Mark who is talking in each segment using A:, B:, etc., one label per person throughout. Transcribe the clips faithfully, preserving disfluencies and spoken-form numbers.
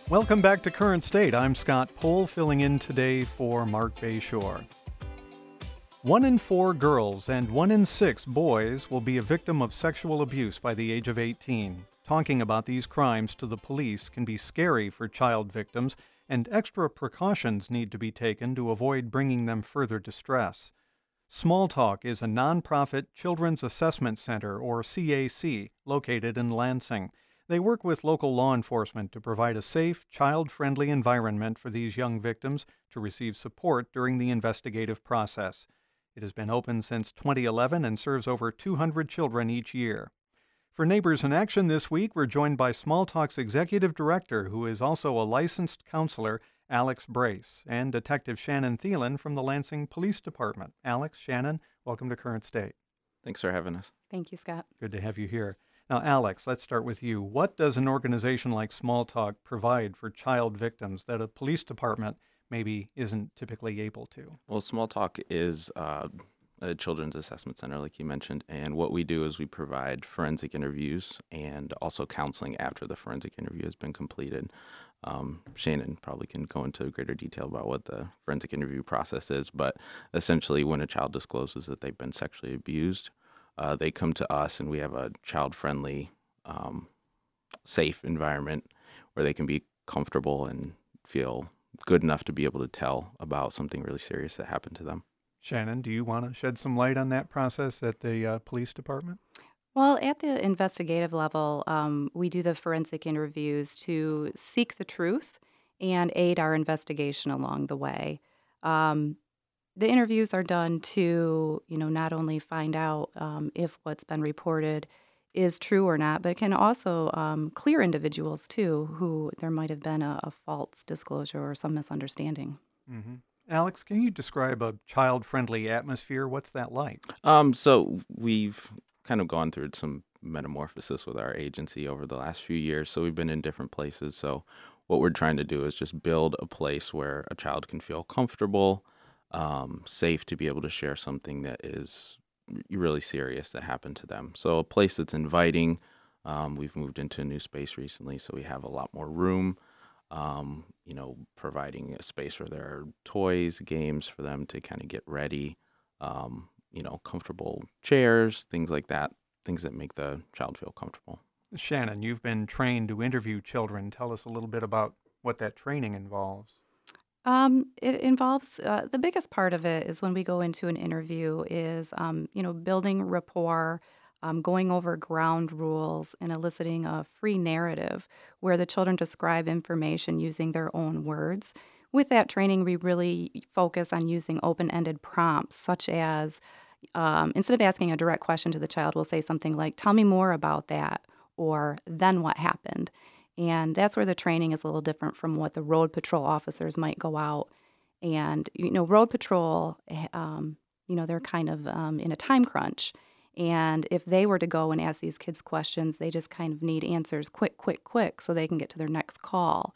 A: Welcome back to Current State. I'm Scott Pohl, filling in today for Mark Bayshore. One in four girls and one in six boys will be a victim of sexual abuse by the age of eighteen. Talking about these crimes to the police can be scary for child victims, and extra precautions need to be taken to avoid bringing them further distress. Small Talk is a nonprofit children's assessment center, or C A C, located in Lansing. They work with local law enforcement to provide a safe, child-friendly environment for these young victims to receive support during the investigative process. It has been open since twenty eleven and serves over two hundred children each year. For Neighbors in Action this week, we're joined by Small Talk's executive director, who is also a licensed counselor, Alex Brace, and Detective Shannon Thielen from the Lansing Police Department. Alex, Shannon, welcome to Current State.
B: Thanks for having us.
C: Thank you, Scott.
A: Good to have you here. Now, Alex, let's start with you. What does an organization like Small Talk provide for child victims that a police department maybe isn't typically able to?
B: Well, Small Talk is uh, a children's assessment center, like you mentioned, and what we do is we provide forensic interviews and also counseling after the forensic interview has been completed. Um, Shannon probably can go into greater detail about what the forensic interview process is, but essentially when a child discloses that they've been sexually abused, Uh, they come to us, and we have a child-friendly, um, safe environment where they can be comfortable and feel good enough to be able to tell about something really serious that happened to them.
A: Shannon, do you want to shed some light on that process at the uh, police department?
C: Well, at the investigative level, um, we do the forensic interviews to seek the truth and aid our investigation along the way. Um, the interviews are done to, you know, not only find out um, if what's been reported is true or not, but it can also um, clear individuals, too, who there might have been a, a false disclosure or some misunderstanding.
A: Mm-hmm. Alex, can you describe a child-friendly atmosphere? What's that like?
B: Um, so we've kind of gone through some metamorphosis with our agency over the last few years. So we've been in different places. So what we're trying to do is just build a place where a child can feel comfortable, um, safe to be able to share something that is really serious that happened to them. So a place that's inviting. Um, we've moved into a new space recently, so we have a lot more room. Um, you know, providing a space where there are toys, games for them to kind of get ready. Um, you know, comfortable chairs, things like that. Things that make the child feel comfortable.
A: Shannon, you've been trained to interview children. Tell us a little bit about what that training involves.
C: Um, it involves uh, the biggest part of it is when we go into an interview is, um, you know, building rapport, um, going over ground rules, and eliciting a free narrative where the children describe information using their own words. With that training, we really focus on using open-ended prompts, such as um, instead of asking a direct question to the child, we'll say something like, "Tell me more about that," or "Then what happened?" And that's where the training is a little different from what the road patrol officers might go out. And, you know, road patrol, eh, um, you know, they're kind of um, in a time crunch. And if they were to go and ask these kids questions, they just kind of need answers quick, quick, quick so they can get to their next call.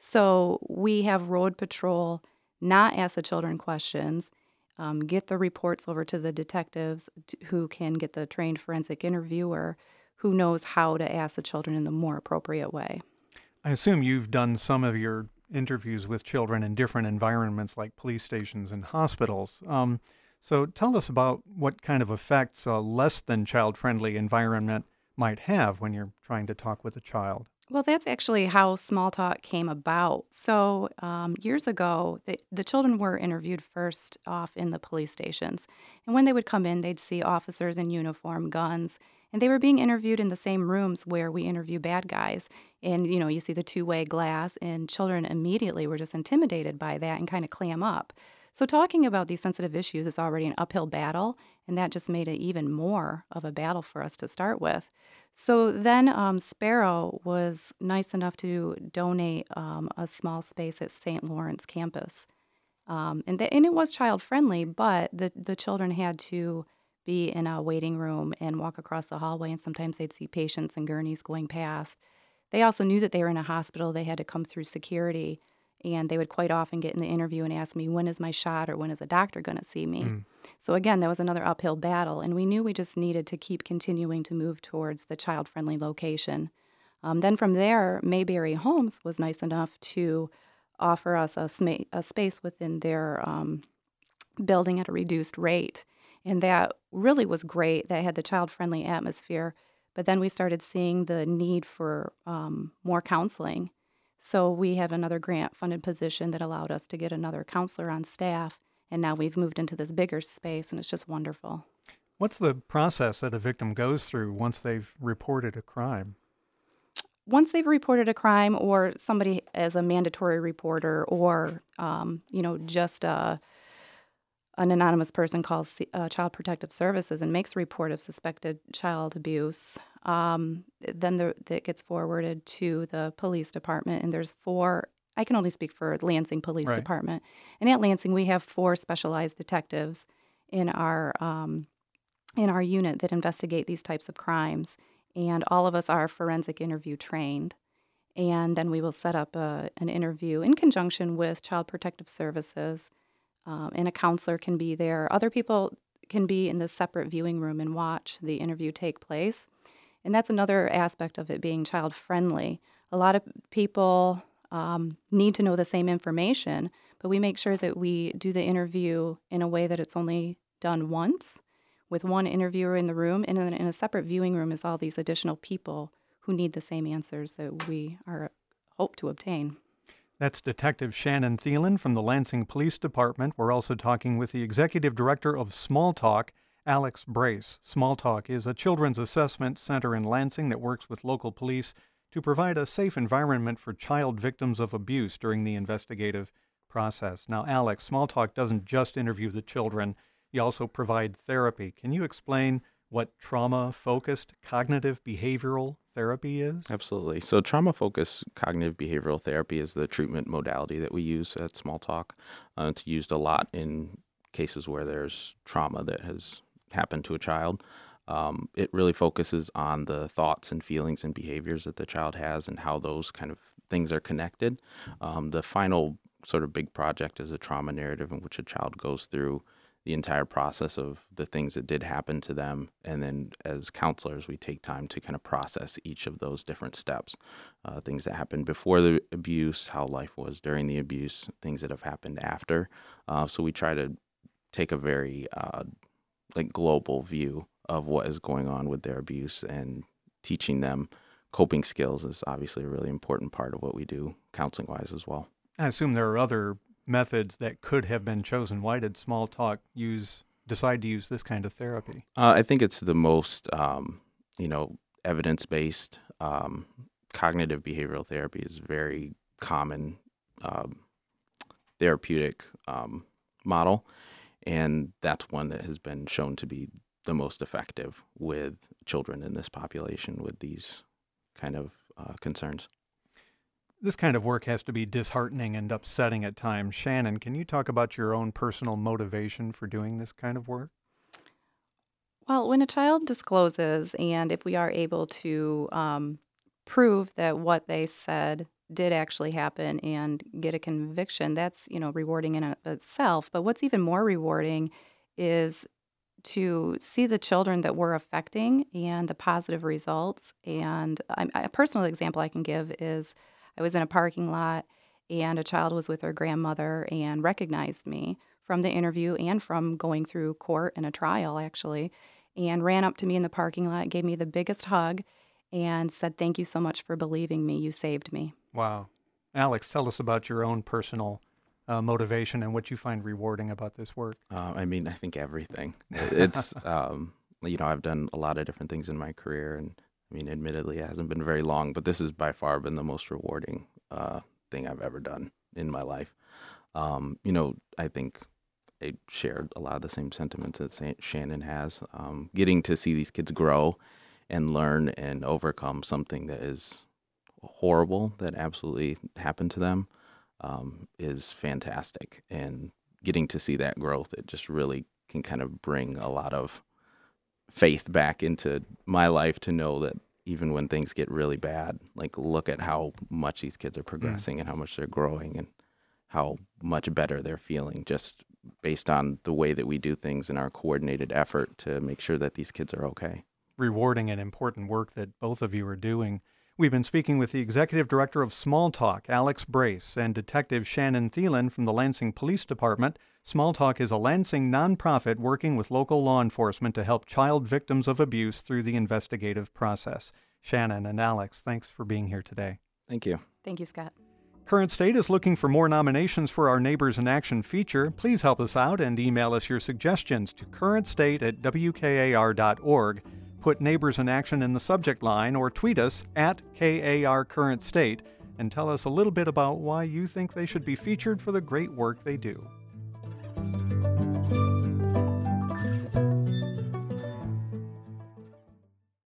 C: So we have road patrol not ask the children questions, um, get the reports over to the detectives t- who can get the trained forensic interviewer who knows how to ask the children in the more appropriate way.
A: I assume you've done some of your interviews with children in different environments like police stations and hospitals. Um, so tell us about what kind of effects a less than child-friendly environment might have when you're trying to talk with a child.
C: Well, that's actually how Small Talk came about. So um, years ago, the, the children were interviewed first off in the police stations. And when they would come in, they'd see officers in uniform, guns, and they were being interviewed in the same rooms where we interview bad guys. And, you know, you see the two-way glass, and children immediately were just intimidated by that and kind of clam up. So talking about these sensitive issues is already an uphill battle, and that just made it even more of a battle for us to start with. So then um, Sparrow was nice enough to donate um, a small space at Saint Lawrence campus. Um, and, the, and it was child-friendly, but the, the children had to be in a waiting room and walk across the hallway, and sometimes they'd see patients and gurneys going past. They also knew that they were in a hospital. They had to come through security, and they would quite often get in the interview and ask me, when is my shot or when is a doctor going to see me? Mm. So again, that was another uphill battle, and we knew we just needed to keep continuing to move towards the child-friendly location. Um, then from there, Mayberry Homes was nice enough to offer us a, sma- a space within their um, building at a reduced rate. And that really was great. That had the child-friendly atmosphere. But then we started seeing the need for um, more counseling. So we have another grant-funded position that allowed us to get another counselor on staff. And now we've moved into this bigger space, and it's just wonderful.
A: What's the process that a victim goes through once they've reported a crime?
C: Once they've reported a crime, or somebody as a mandatory reporter, or um, you know, just a an anonymous person calls uh, Child Protective Services and makes a report of suspected child abuse, um, then the, that gets forwarded to the police department. And there's four, I can only speak for Lansing Police
A: Right.
C: Department. And at Lansing, we have four specialized detectives in our um, in our unit that investigate these types of crimes. And all of us are forensic interview trained. And then we will set up a, an interview in conjunction with Child Protective Services. Um, and a counselor can be there. Other people can be in the separate viewing room and watch the interview take place. And that's another aspect of it being child-friendly. A lot of people um, need to know the same information, but we make sure that we do the interview in a way that it's only done once, with one interviewer in the room, and then in a separate viewing room is all these additional people who need the same answers that we are hope to obtain.
A: That's Detective Shannon Thielen from the Lansing Police Department. We're also talking with the Executive Director of Small Talk, Alex Brace. Small Talk is a children's assessment center in Lansing that works with local police to provide a safe environment for child victims of abuse during the investigative process. Now, Alex, Small Talk doesn't just interview the children. You also provide therapy. Can you explain what trauma-focused cognitive behavioral therapy is?
B: Absolutely. So trauma-focused cognitive behavioral therapy is the treatment modality that we use at Small Talk. Uh, it's used a lot in cases where there's trauma that has happened to a child. Um, it really focuses on the thoughts and feelings and behaviors that the child has and how those kind of things are connected. Um, the final sort of big project is a trauma narrative in which a child goes through the entire process of the things that did happen to them. And then as counselors, we take time to kind of process each of those different steps. Uh, things that happened before the abuse, how life was during the abuse, things that have happened after. Uh, so we try to take a very uh, like global view of what is going on with their abuse, and teaching them coping skills is obviously a really important part of what we do counseling-wise as well.
A: I assume there are other methods that could have been chosen. Why did Small Talk use decide to use this kind of therapy?
B: Uh, I think it's the most, um, you know, evidence-based. Um, cognitive behavioral therapy is very common um, therapeutic um, model, and that's one that has been shown to be the most effective with children in this population with these kind of uh, concerns.
A: This kind of work has to be disheartening and upsetting at times. Shannon, can you talk about your own personal motivation for doing this kind of work?
C: Well, when a child discloses, and if we are able to um, prove that what they said did actually happen and get a conviction, that's, you know, rewarding in itself. But what's even more rewarding is to see the children that we're affecting and the positive results. And um, a personal example I can give is I was in a parking lot, and a child was with her grandmother and recognized me from the interview and from going through court and a trial, actually, and ran up to me in the parking lot, gave me the biggest hug, and said, "Thank you so much for believing me. You saved me."
A: Wow. Alex, tell us about your own personal uh, motivation and what you find rewarding about this work.
B: Uh, I mean, I think everything. It's, um, you know, I've done a lot of different things in my career, and I mean, admittedly, it hasn't been very long, but this has by far been the most rewarding uh, thing I've ever done in my life. Um, you know, I think I shared a lot of the same sentiments that Sa- Shannon has. Um, getting to see these kids grow and learn and overcome something that is horrible that absolutely happened to them um, is fantastic. And getting to see that growth, it just really can kind of bring a lot of faith back into my life to know that even when things get really bad, like look at how much these kids are progressing mm. and how much they're growing and how much better they're feeling just based on the way that we do things and our coordinated effort to make sure that these kids are okay.
A: Rewarding and important work that both of you are doing. We've been speaking with the Executive Director of Small Talk, Alex Brace, and Detective Shannon Thielen from the Lansing Police Department. Small Talk is a Lansing nonprofit working with local law enforcement to help child victims of abuse through the investigative process. Shannon and Alex, thanks for being here today.
B: Thank you.
C: Thank you, Scott.
A: Current State is looking for more nominations for our Neighbors in Action feature. Please help us out and email us your suggestions to currentstate at w k a r dot org. Put Neighbors in Action in the subject line or tweet us at K A R Current State and tell us a little bit about why you think they should be featured for the great work they do.